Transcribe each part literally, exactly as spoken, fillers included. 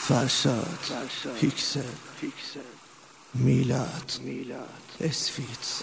فرشاد هیکسل میلاد اسفیت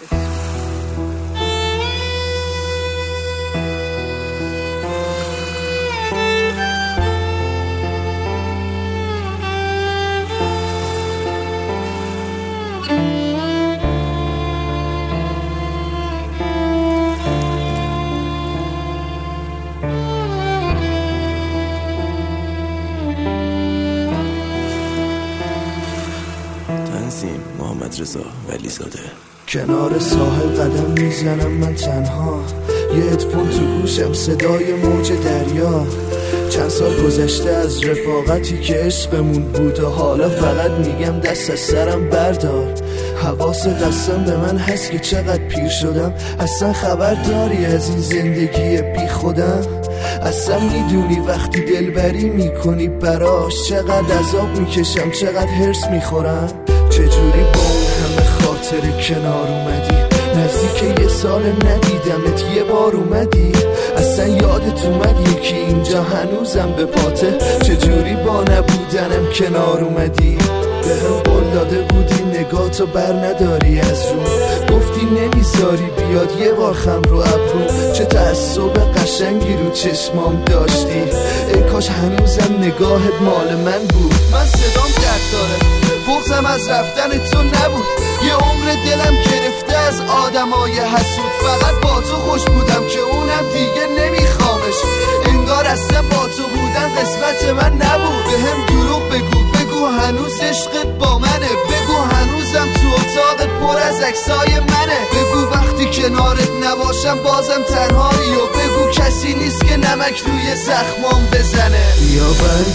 تنظیم محمد رضا ولیزاده. کنار ساحل قدم میزنم من تنها، یه هدفون تو گوشم صدای موج دریا. چند سال گذشته از رفاقتی که عشقمون بود و حالا فقط میگم دست از سرم بردار. حواس قسم به من هست که چقدر پیر شدم، اصلا خبر داری از این زندگی بی خودم؟ اصلا میدونی وقتی دلبری میکنی براش چقدر عذاب میکشم، چقدر هرس میخورم؟ چجوری با اون همه خاطر کنار اومدی؟ نزدیک یه سال ندیدمت یه بار اومدی، اصلا یادت اومد یکی اینجا هنوزم به پاته؟ چجوری با نبودنم کنار اومدی؟ به هم قول داده بودی نگاتو بر نداری از رو، گفتی نمیذاری بیاد یه بار خم رو ابرو. چه تعصب قشنگی رو چشمام داشتی، ای کاش هنوزم نگاهت مال من بود. من صدام درد داره، بغضم از رفتن تو نبود، یه عمر دلم گرفته از آدمای حسود. فقط با تو خوش بودم که اونم دیگه نمیخوامش، انگار اصلا با تو بودن قسمت من نبود. به هم دروغ بگو، بگو هنوز عشقت با منه، بگو هنوزم تو اتاقت پر از عکسای منه، بگو وقتی کنارت نباشم بازم تنهایی، و بگو کسی نیست که نمک روی زخمام بزنه. بیا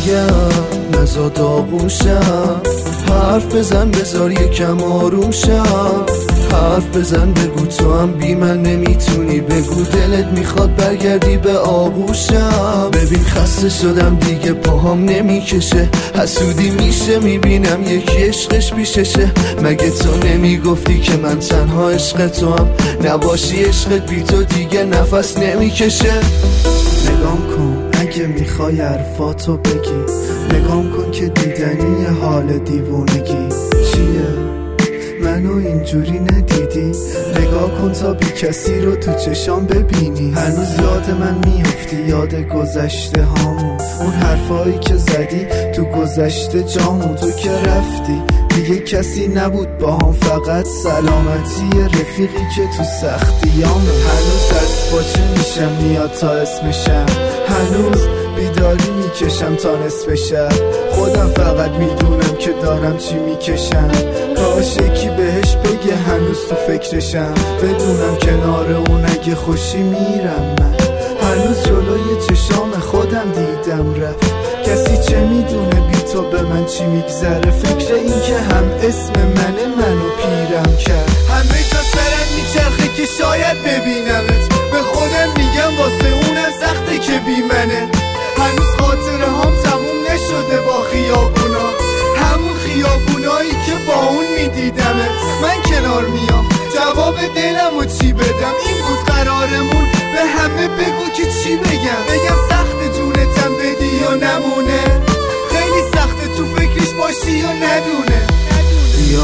برگرد نزا داغوشم، حرف بزن بذار یکم آروم شم، حرف بزن بگو تو هم بی من نمیتونی، بگو دلت میخواد برگردی به آغوشم. ببین خسته شدم دیگه پاهام نمیکشه، حسودی میشه میبینم یکی عشقش پیششه. مگه تو نمیگفتی که من تنها عشق تو هم، نباشی عشقت بی تو دیگه نفس نمیکشه؟ نگام کن اگه میخوای حرفاتو بگی، نگام کن که دیدنی حال دیوونگی چیه؟ منو اینجوری ندیدی؟ نگاه کن تا بی کسی رو تو چشام ببینی. هنوز یاد من میافتی، یاد گذشته هامون، اون حرفایی که زدی تو گذشته جامون. تو که رفتی دیگه کسی نبود با هم، فقط سلامتی رفیقی که تو سختیامون. هنوز دست باچه میشم میاد تا اسمشم، هنوز بیداری میکشم تا نصف شب. خودم فقط میدونم که دارم چی میکشم، کاش یکی بهش بگه هنوز تو فکرشم، بدونم کنار اون اگه خوشی میرم. من هنوز جلوی چشام خودم دیدم رفت، کسی چه میدونه بی تو به من چی میگذره؟ فکر این که هم اسم منه منو پیرم کرد. همه جا سرم میچرخه که شاید ببینمت، به خودم میگم واسه اونم سخته که بی منه. هنوز خاطره هم تموم نشده با خیابونا، همون خیابونایی که با اون میدیدمت. من کنار میام جواب دلم و چی بدم، این بود قرارمون، به همه بگو که چی بگم. بگم سخت جونتم بدی یا نمونه، خیلی سخته تو فکرش باشی یا ندونه. بیا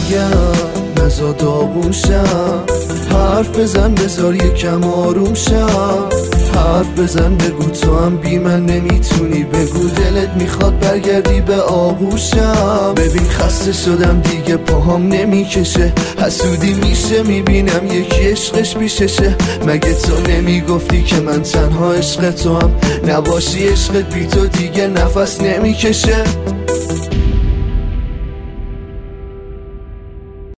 برگرد نزا داغوشم، حرف بزن بذار یکم آروم شم، حرف بزن بگو تو هم بی من نمیتونی، بگو دلت میخواد برگردی به آغوشم. ببین خسته شدم دیگه پاهام نمیکشه، حسودی میشه میبینم یکی عشقش پیششه. مگه تو نمیگفتی که من تنها عشق تو هم، نباشی عشقت بی تو دیگه نفس نمیکشه؟